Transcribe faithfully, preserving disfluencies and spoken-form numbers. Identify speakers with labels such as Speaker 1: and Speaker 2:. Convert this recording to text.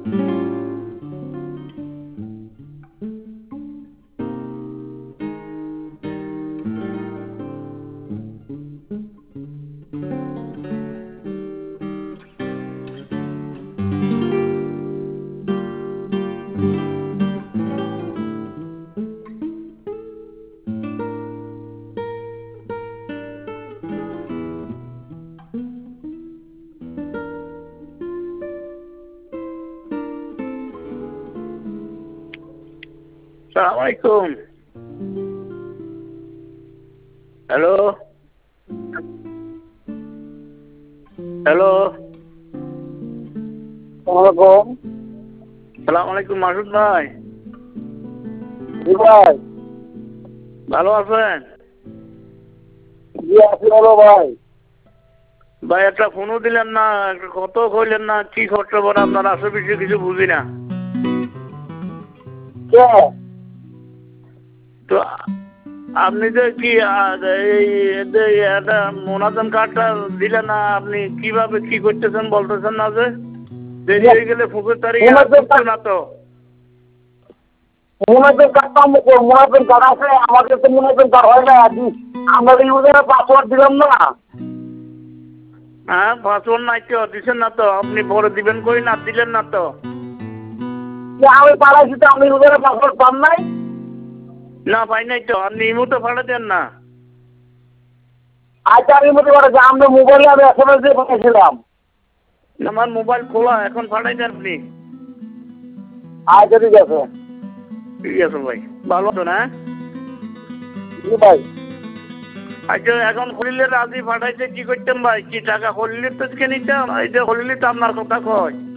Speaker 1: Assalamualaikum. Halo. Halo.
Speaker 2: Assalamualaikum.
Speaker 1: Assalamualaikum Masud ভাই।
Speaker 2: জি ভাই।
Speaker 1: ভালো আছেন?
Speaker 2: জি আছি ভালো ভাই।
Speaker 1: ভাই একটা ফোনও দিলেন না, একটা কত কইলেন না, কি খবর আপনার আশেপাশে কিছু বুঝি না।
Speaker 2: কে?
Speaker 1: তো আপনি যে কি এই একটা মোনাজাম কার্ডটা দিলেন না, আপনি কিভাবে কি করতেছেন বলতেছেন না যে দেরি হয়ে গেলে ফুকের তারিখে আর ঢুকছে না তো।
Speaker 2: মোনাজাম কার্ডটা মোনাজাম কার্ড আছে, আমাদের তো মোনাজাম কার্ড হয় না। আমরা ইউজারের পাসওয়ার্ড দিলাম না।
Speaker 1: হ্যাঁ পাসওয়ার্ড নাই তো দিচ্ছেন না তো, আপনি পরে দিবেন কই না দিলেন না তো।
Speaker 2: আমি পাঠাইছি তো, আমি ইউজারের পাসওয়ার্ড পান নাই।
Speaker 1: না পাই নাই তো, আপনি ইমোতে পাঠা দেন না।
Speaker 2: আচ্ছা আমি মনে করেছি আমরা মোবাইলে আমি এস এম এস দিয়ে পাঠিয়েছিলাম।
Speaker 1: আমার মোবাইল খোলা, এখন পাঠাই দেন আপনি।
Speaker 2: আচ্ছা ঠিক আছে।
Speaker 1: ঠিক আছে ভাই, ভালো তো না?
Speaker 2: জি ভাই।
Speaker 1: আচ্ছা এখন খুলিলে রাজি পাঠাইতে কি করতেন ভাই? কি টাকা খুললে তো নিতাম, এই যে খুললে তো আপনার কথা কয়।